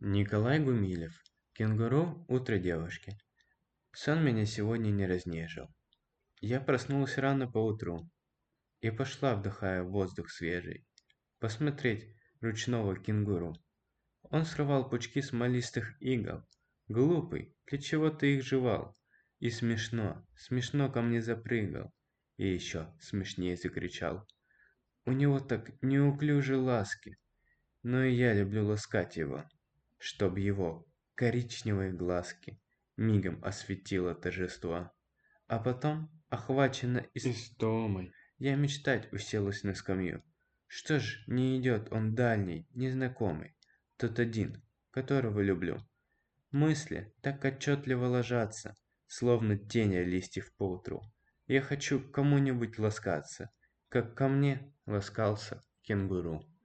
Николай Гумилев. Кенгуру. Утро девушки. Сон меня сегодня не разнежил. Я проснулась рано поутру и пошла, вдыхая воздух свежий, посмотреть ручного кенгуру. Он срывал пучки смолистых игл. Глупый, для чего ты их жевал? И смешно, смешно ко мне запрыгал. И еще смешнее закричал. У него так неуклюжи ласки, но и я люблю ласкать его, чтоб его коричневые глазки мигом осветило торжество. А потом, охвачена истомой, я мечтать уселась на скамью. Что ж, не идет он дальний, незнакомый, тот один, которого люблю. Мысли так отчетливо ложатся, словно тени листьев поутру. Я хочу к кому-нибудь ласкаться, как ко мне ласкался кенгуру.